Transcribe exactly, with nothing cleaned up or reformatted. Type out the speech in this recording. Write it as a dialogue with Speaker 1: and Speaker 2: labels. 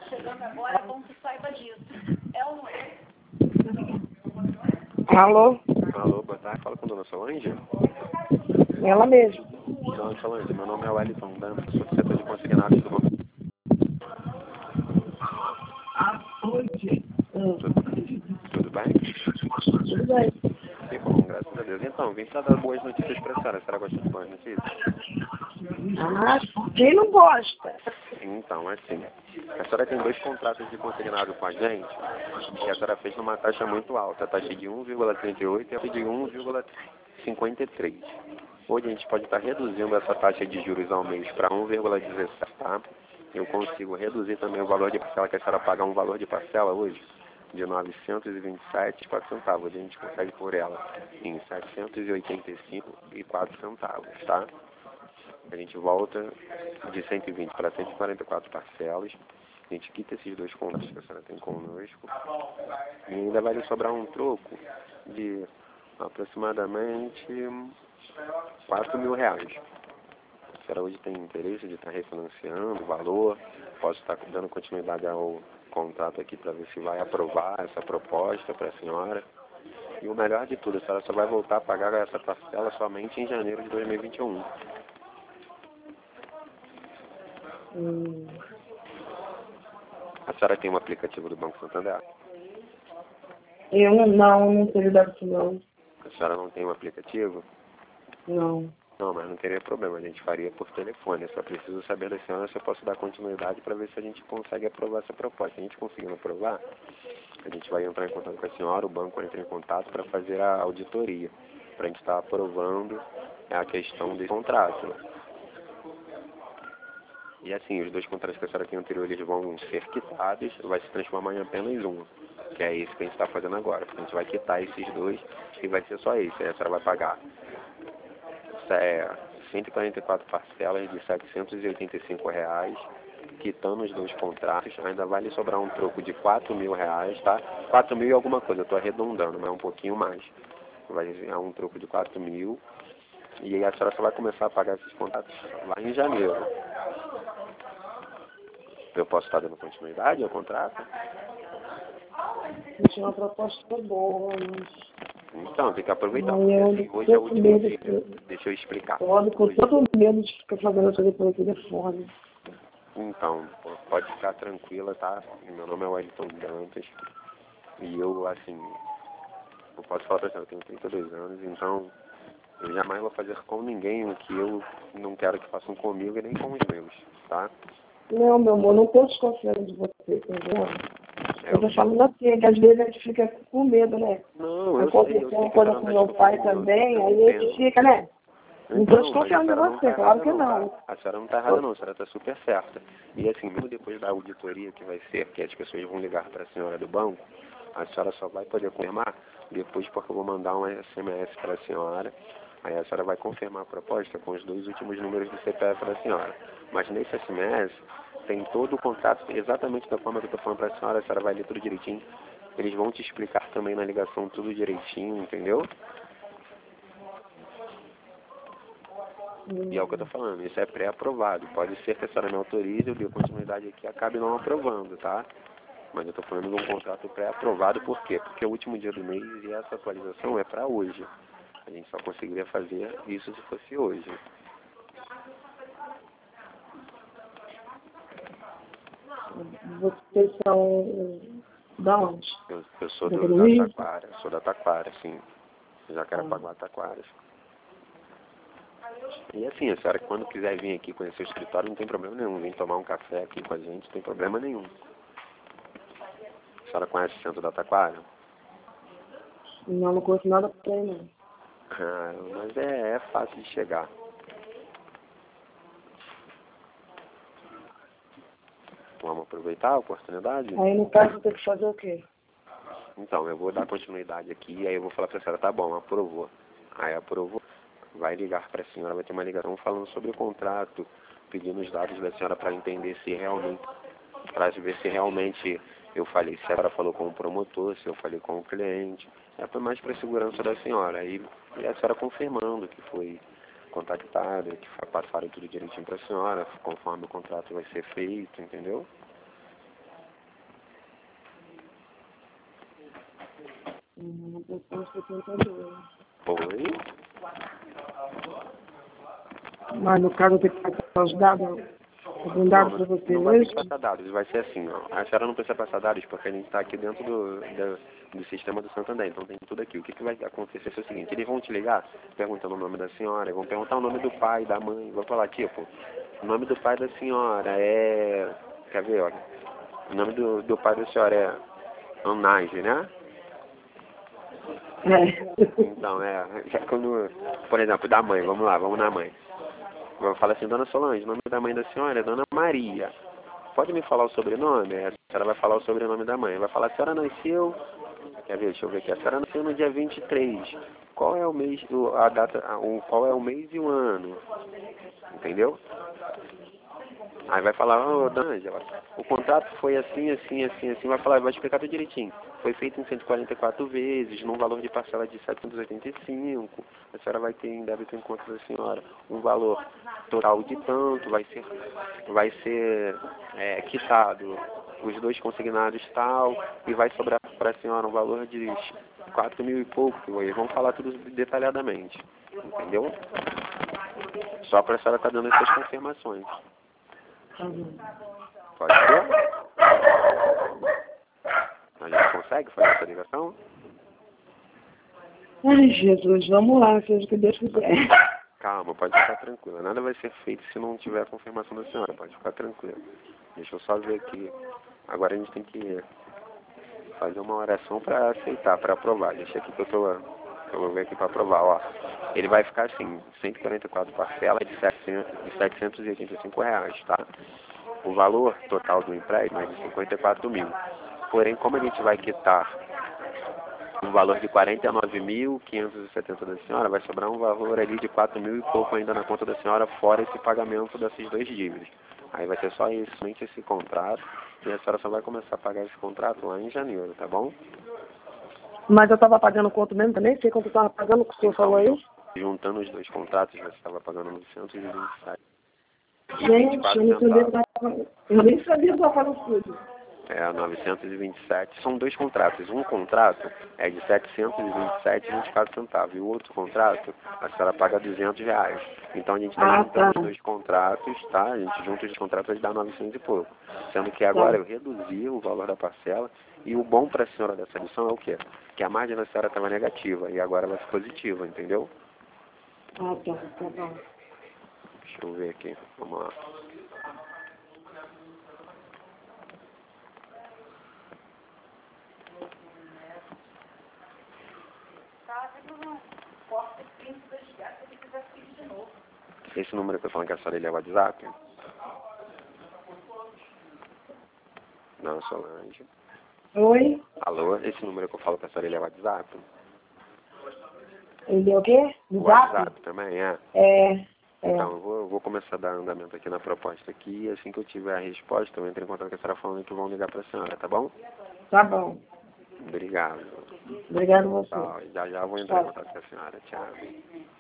Speaker 1: chegando agora, é bom que saiba disso. É ou não é?
Speaker 2: Alô?
Speaker 3: Alô, boa tarde. Fala com a dona Solange.
Speaker 2: Ela mesma.
Speaker 3: Dona Solange, meu nome é Wellington Dantas, sou do setor de consignados do Banco.
Speaker 2: Hum.
Speaker 3: Tudo, tudo bem?
Speaker 2: Tudo bem.
Speaker 3: Que bom, graças a Deus. Então, vim só dar boas notícias para a senhora. A senhora gosta de boas notícias?
Speaker 2: Ah, quem não gosta?
Speaker 3: Então, assim, a senhora tem dois contratos de consignado com a gente e a senhora fez numa taxa muito alta, a taxa de um vírgula trinta e oito e a de um vírgula cinquenta e três. Hoje a gente pode estar reduzindo essa taxa de juros ao mês para um vírgula dezessete, tá? Eu consigo reduzir também o valor de parcela, que a senhora pagar um valor de parcela hoje de novecentos e vinte e sete e quatro centavos. A gente consegue por ela em setecentos e oitenta e cinco e quatro centavos, tá? A gente volta de cento e vinte para cento e quarenta e quatro parcelas. A gente quita esses dois contratos que a senhora tem conosco. E ainda vai lhe sobrar um troco de aproximadamente quatro mil reais. A senhora hoje tem interesse de estar refinanciando o valor? Posso estar dando continuidade ao contrato aqui para ver se vai aprovar essa proposta para a senhora. E o melhor de tudo, a senhora só vai voltar a pagar essa parcela somente em janeiro de dois mil e vinte e um.
Speaker 2: Hum.
Speaker 3: A senhora tem um aplicativo do Banco Santander?
Speaker 2: Eu não, não, não tenho dado não.
Speaker 3: A senhora não tem um aplicativo?
Speaker 2: Não.
Speaker 3: Não, mas não teria problema, a gente faria por telefone. Eu só preciso saber da senhora se eu posso dar continuidade para ver se a gente consegue aprovar essa proposta. Se a gente conseguindo aprovar, a gente vai entrar em contato com a senhora, o banco entra em contato para fazer a auditoria, para a gente estar aprovando a questão desse contrato. E assim, os dois contratos que a senhora tem anterior, eles vão ser quitados, vai se transformar em apenas um, que é esse que a gente está fazendo agora. A gente vai quitar esses dois e vai ser só esse. Aí a senhora vai pagar é, cento e quarenta e quatro parcelas de setecentos e oitenta e cinco reais, quitando os dois contratos, ainda vai lhe sobrar um troco de quatro mil reais, tá? quatro mil e alguma coisa, eu estou arredondando, mas é um pouquinho mais. Vai ser um troco de quatro mil, e aí a senhora só vai começar a pagar esses contratos lá em janeiro. Eu posso estar dando continuidade ao contrato?
Speaker 2: Não tinha uma proposta boa, mas...
Speaker 3: Então, tem que aproveitar,
Speaker 2: Ai,
Speaker 3: porque
Speaker 2: eu
Speaker 3: assim,
Speaker 2: tô
Speaker 3: hoje é o
Speaker 2: com
Speaker 3: último
Speaker 2: medo
Speaker 3: dia.
Speaker 2: de-
Speaker 3: Deixa eu explicar.
Speaker 2: Pode, com
Speaker 3: Hoje-
Speaker 2: todo medo de ficar fazendo as coisas pelo telefone.
Speaker 3: Então, pô, pode ficar tranquila, tá? Meu nome é Wellington Dantas. E eu, assim, eu posso falar pra você, eu tenho trinta e dois anos, então eu jamais vou fazer com ninguém o que eu não quero que façam comigo e nem com os meus, tá?
Speaker 2: Não, meu amor, não tô desconfiando de você, entendeu?
Speaker 3: É,
Speaker 2: Eu tô falando assim, é que às vezes a gente fica com medo, né?
Speaker 3: Não, eu sei, eu
Speaker 2: Aconteceu
Speaker 3: sei
Speaker 2: uma
Speaker 3: que a
Speaker 2: coisa
Speaker 3: senhora
Speaker 2: com
Speaker 3: tá
Speaker 2: meu pai
Speaker 3: desconfiando,
Speaker 2: também,
Speaker 3: eu
Speaker 2: aí a
Speaker 3: entendo.
Speaker 2: gente fica, né? Não tô
Speaker 3: Então, mas a
Speaker 2: desconfiando de
Speaker 3: senhora não
Speaker 2: você,
Speaker 3: tá
Speaker 2: claro
Speaker 3: errada
Speaker 2: que
Speaker 3: não,
Speaker 2: não.
Speaker 3: tá? A senhora não tá errada não, a senhora tá super certa. E assim, mesmo depois da auditoria que vai ser, que as pessoas vão ligar para a senhora do banco, a senhora só vai poder confirmar depois, porque eu vou mandar um S M S para a senhora. Aí a senhora vai confirmar a proposta com os dois últimos números do C P F da senhora. Mas nesse S M S tem todo o contrato, exatamente da forma que eu estou falando para a senhora, a senhora vai ler tudo direitinho. Eles vão te explicar também na ligação tudo direitinho, entendeu? E é o que eu tô falando, isso é pré-aprovado. Pode ser que a senhora me autorize, eu dê continuidade aqui e acabe não aprovando, tá? Mas eu tô falando de um contrato pré-aprovado, por quê? Porque é o último dia do mês e essa atualização é para hoje. A gente só conseguiria fazer isso se fosse hoje.
Speaker 2: Vocês são da onde?
Speaker 3: Eu, eu sou
Speaker 2: Da
Speaker 3: do, da
Speaker 2: Luiz?
Speaker 3: Taquara, sou da Taquara, sim. Jacarepaguá, Taquara. E assim, a senhora quando quiser vir aqui conhecer o escritório, não tem problema nenhum. Vem tomar um café aqui com a gente, não tem problema nenhum. A senhora conhece o centro da Taquara?
Speaker 2: Não, não conheço nada pra ele, não.
Speaker 3: Ah, mas é, é fácil de chegar. Vamos aproveitar a oportunidade?
Speaker 2: Aí no caso tem que fazer o quê?
Speaker 3: Então, eu vou dar continuidade aqui e aí eu vou falar pra senhora, tá bom, aprovou. Aí aprovou, vai ligar pra senhora, vai ter uma ligação falando sobre o contrato, pedindo os dados da senhora para entender se realmente, para ver se realmente eu falei, se a senhora falou com o promotor, se eu falei com o cliente. É mais para a segurança da senhora. Aí e a senhora confirmando que foi contactada, que passaram tudo direitinho para a senhora, conforme o contrato vai ser feito, entendeu?
Speaker 2: Uhum, depois setenta e dois.
Speaker 3: Oi?
Speaker 2: Mas no caso eu tenho que passar os dados, algum dado para você
Speaker 3: Não vai ter
Speaker 2: hoje?
Speaker 3: que passar dados, vai ser assim, ó. A senhora não precisa passar dados porque a gente está aqui dentro do, do, do sistema do Santander, então tem tudo aqui. O que, que vai acontecer é o seguinte, eles vão te ligar perguntando o nome da senhora, vão perguntar o nome do pai, da mãe, vão falar, tipo, o nome do pai da senhora é... Quer ver, ó? O nome do, do pai da senhora é Anage, né?
Speaker 2: É.
Speaker 3: Então, é, é quando, por exemplo, da mãe, vamos lá, vamos na mãe. Vamos falar assim, Dona Solange, o nome da mãe da senhora é Dona Maria. Pode me falar o sobrenome? A senhora vai falar o sobrenome da mãe. Vai falar, a senhora nasceu... Quer ver? Deixa eu ver aqui. A senhora nasceu no dia vinte e três. Qual é o mês, o- a data, a- o, qual é o mês e o ano? Entendeu? Aí vai falar, ô, Dona Ângela, o contrato foi assim, assim, assim, assim. Vai falar, vai explicar tudo direitinho. Foi feito em cento e quarenta e quatro vezes, num valor de parcela de setecentos e oitenta e cinco. A senhora vai ter em débito em conta da senhora um valor total de tanto, vai ser, vai ser é, quitado os dois consignados tal, e vai sobrar para a senhora um valor de quatro mil e pouco. Eles vão falar tudo detalhadamente, entendeu? Só para a senhora estar dando essas confirmações.
Speaker 2: Uhum.
Speaker 3: Pode ser? A gente consegue fazer essa ligação?
Speaker 2: Ai, Jesus, vamos lá, seja o que Deus quiser.
Speaker 3: Calma, pode ficar tranquila. Nada vai ser feito se não tiver a confirmação da senhora. Pode ficar tranquila. Deixa eu só ver aqui. Agora a gente tem que fazer uma oração para aceitar, para aprovar. Deixa aqui que eu tô... Eu vou ver aqui para aprovar, ó. Ele vai ficar assim, cento e quarenta e quatro parcelas de setecentos e oitenta e cinco reais, tá? O valor total do empréstimo é de cinquenta e quatro mil. Porém, como a gente vai quitar um valor de quarenta e nove mil quinhentos e setenta da senhora, vai sobrar um valor ali de quatro mil e pouco ainda na conta da senhora, fora esse pagamento desses dois dívidas. Aí vai ser só isso, somente esse contrato, e a senhora só vai começar a pagar esse contrato lá em janeiro, tá bom?
Speaker 2: Mas eu estava pagando quanto mesmo também? Sei quanto eu estava pagando, o que o senhor falou aí?
Speaker 3: Juntando os dois contratos, você estava pagando novecentos e vinte e sete.
Speaker 2: Gente, eu não sabia que eu tava pagando. Eu nem sabia que eu estava pagando tudo.
Speaker 3: É, novecentos e vinte e sete. São dois contratos. Um contrato é de setecentos e vinte e sete reais e vinte e quatro centavos. E o outro contrato, a senhora paga duzentos reais. Então a gente está
Speaker 2: Ah,
Speaker 3: juntando
Speaker 2: tá.
Speaker 3: os dois contratos, tá? A gente junta os contratos e dá novecentos e pouco. Sendo que agora
Speaker 2: Tá.
Speaker 3: eu reduzi o valor da parcela. E o bom para a senhora dessa lição é o quê? Que a margem da senhora estava negativa e agora vai ser positiva, entendeu?
Speaker 2: Ah, tá, tá bom.
Speaker 3: Deixa eu ver aqui. Vamos lá.
Speaker 1: Tá, tem problema. Corta o print do desgaste se ele quiser pedir de novo.
Speaker 3: Esse número que eu falo que a senhora ele é o WhatsApp? Não, Solange.
Speaker 2: Oi?
Speaker 3: Alô, esse número que eu falo que a senhora ele é o WhatsApp?
Speaker 2: Ele é o quê?
Speaker 3: O
Speaker 2: No zap?
Speaker 3: WhatsApp também é?
Speaker 2: É. É.
Speaker 3: Então, eu vou, eu vou começar a dar andamento aqui na proposta aqui, e assim que eu tiver a resposta, eu entro em contato com a senhora falando que vão ligar para a senhora, tá bom?
Speaker 2: Tá bom.
Speaker 3: Obrigado.
Speaker 2: Obrigado a você.
Speaker 3: Tchau. Já já eu vou entrar em
Speaker 2: Tchau.
Speaker 3: contato com a senhora. Tchau.